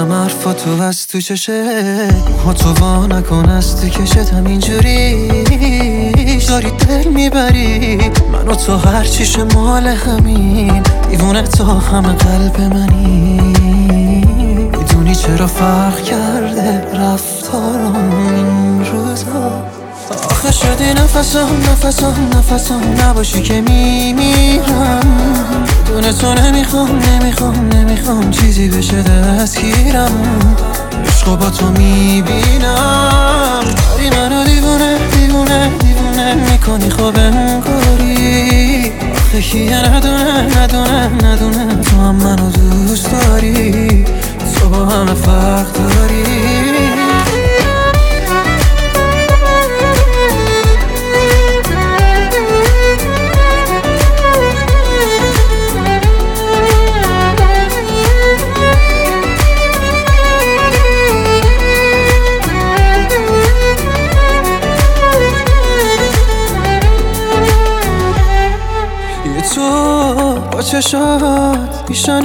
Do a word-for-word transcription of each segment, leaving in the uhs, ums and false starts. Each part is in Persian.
میشنوم حرفاتو از تو چشه ها تو وا نکن از تو کشتم اینجوری داری دل میبری من و تو هرچیش مال همین دیوونه تا همه قلب منی میدونی چرا فرق کرده رفتارم این روزا آخه شدی نفسم نفسم نفسم نباشی که میمیرم دونه تو نمیخوام نمیخوام نمیخوام چیزی بشه دستگیرم عشقو با تو میبینم داری منو دیوونه دیوونه دیوونه میکنی خوب انگاری آخه کیه ندونه ندونه ندونه تو هم منو دوست داری تو با همه فرق داری تو با چشات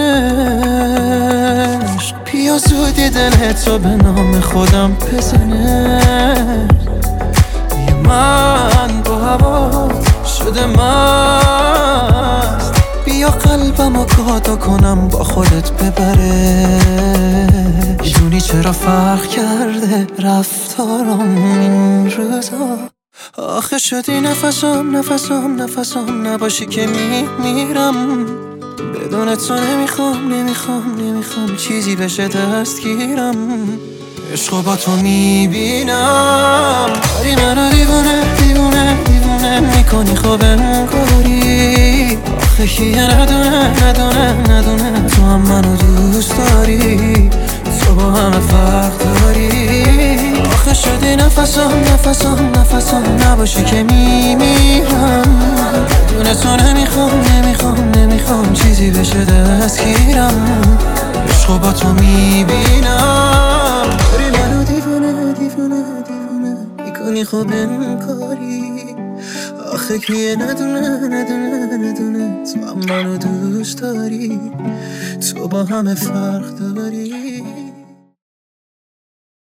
پیشانش پیا زودی دلتو به نام خودم بزنه یه من با هوا شده مست بیا قلبمو گادا کنم با خودت ببره میدونی چرا فرق کرده رفتارم این روزا آخه شدی نفسم نفسم نفسم نباشی که میمیرم بدون تو نمیخوام نمیخوام نمیخوام چیزی بشه دستگیرم عشقو با تو میبینم داری منو دیوونه دیوونه دیوونه میکنی خوب انگاری آخه کیه ندونه ندونه ندونه تو هم منو دوست داری تو با همه فرق داری آخه شدی نفسم نفسم نفسم نباشی که میمیرم بدون تو نمیخوام نمیخوام نمیخوام چیزی بشه دستگیرم عشقو با تو میبینم داری منو دیوونه دیوونه دیوونه میکنی خوب انگاری آخه کیه ندونه ندونه ندونه تو هم منو دوست داری تو با همه فرق داری